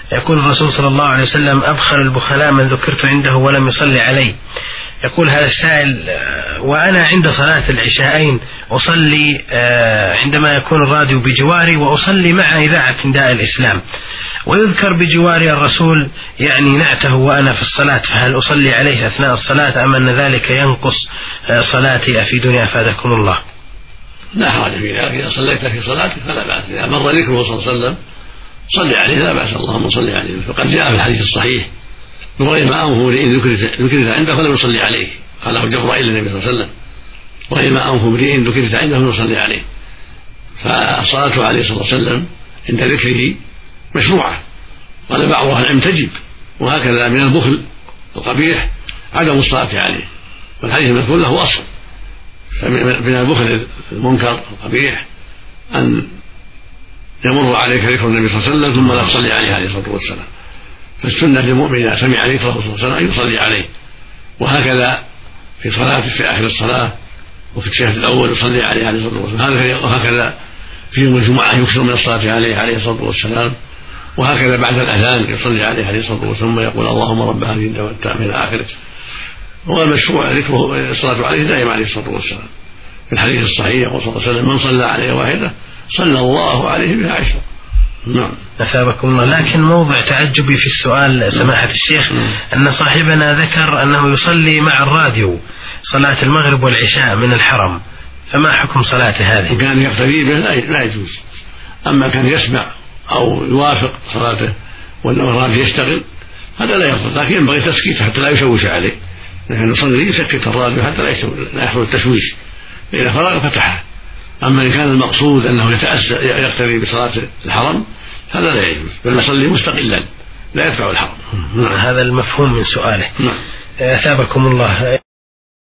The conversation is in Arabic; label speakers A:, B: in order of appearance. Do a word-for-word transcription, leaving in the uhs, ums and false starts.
A: يقول الرسول صلى الله عليه وسلم: أبخل البخلاء من ذكرت عنده ولم يصلي علي. يقول هذا السائل: وأنا عند صلاة العشاءين أصلي عندما يكون الراديو بجواري وأصلي مع إذاعة نداء الإسلام، ويذكر بجواري الرسول يعني نعته وأنا في الصلاة، فهل أصلي عليه أثناء الصلاة أم أن ذلك ينقص صلاتي؟ أفيدني أفادكم الله.
B: لا حرج في ذلك، إذا صليت في صلاتك فلا بأس، إذا مر ذكره صلى الله عليه وسلم صلي عليه لا بأس، اللهم صل عليه. فقد جاء في الحديث الصحيح: وإن ما أنفه امرئ ذكرت عنده فلم يصلي عليه، قاله جبرائيل النبي صلى الله عليه وسلم: وإن ما أنفه امرئ ذكرت عنده فلم يصلي عليه. فالصلاة عليه الصلاة والسلام عند ذكره مشروعة، قال بعض أهل العلم تجب، وهكذا من البخل القبيح عدم الصلاة عليه، والحديث المذكور له أصل. فمن البخل المنكر القبيح أن يمر عليك ذكر النبي صلى الله عليه وسلم ثم لا تصلي عليه عليه الصلاة والسلام. فالسنة للمؤمن إذا سمع ذكره صلى الله عليه وسلم أن يصلي عليه، وهكذا في صلاته في آخر الصلاة وفي التشهد الأول يصلي عليه عليه الصلاة والسلام، وهكذا في يوم الجمعة يكثر من الصلاة عليه عليه الصلاة والسلام، وهكذا بعد الأذان يصلي عليه عليه الصلاة والسلام ثم يقول: اللهم رب هذه الدعوة التامة إلى آخره. والمشروع ذكره الصلاة عليه دائما عليه الصلاة والسلام. في الحديث الصحيح يقول صلى الله عليه وسلم: من صلى عليه واحدة صلى الله عليه بها عشرة. نعم.
A: أثابكم الله. لكن موضع تعجبي في السؤال سماحة الشيخ أن صاحبنا ذكر أنه يصلي مع الراديو صلاة المغرب والعشاء من الحرم، فما حكم صلاته هذه؟
B: وكان يقتدي به لا يجوز، أما كان يسمع أو يوافق صلاته والراديو يشتغل هذا لا يفضل، لكن ينبغي تسكيته حتى لا يشوش عليه، لكن يصلي يسكت الراديو حتى لا يحصل التشويش، إذا فرغ فتحه. أما إن كان المقصود أنه يتأسى يقتدي بصلاة الحرم هذا لا يجوز، بل يصلي مستقلا لا يتبع الحرم.
A: هذا المفهوم من سؤاله.
B: نعم.
A: أثابكم الله.